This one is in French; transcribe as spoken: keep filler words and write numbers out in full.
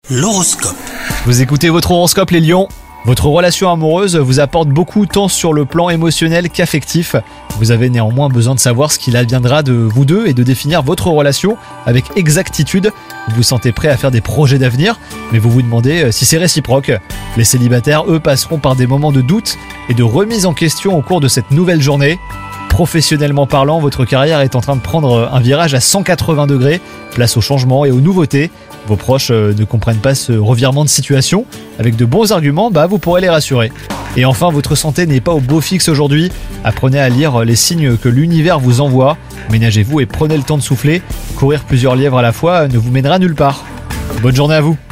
L'horoscope. Vous écoutez votre horoscope les lions. Votre relation amoureuse vous apporte beaucoup tant sur le plan émotionnel qu'affectif. Vous avez néanmoins besoin de savoir ce qu'il adviendra de vous deux et de définir votre relation avec exactitude. Vous vous sentez prêt à faire des projets d'avenir, mais vous vous demandez si c'est réciproque. Les célibataires, eux, passeront par des moments de doute et de remise en question au cours de cette nouvelle journée. Professionnellement parlant, votre carrière est en train de prendre un virage à cent quatre-vingts degrés, place au changement et aux nouveautés. Vos proches ne comprennent pas ce revirement de situation. Avec de bons arguments, bah vous pourrez les rassurer. Et enfin, votre santé n'est pas au beau fixe aujourd'hui. Apprenez à lire les signes que l'univers vous envoie. Ménagez-vous et prenez le temps de souffler. Courir plusieurs lièvres à la fois ne vous mènera nulle part. Bonne journée à vous.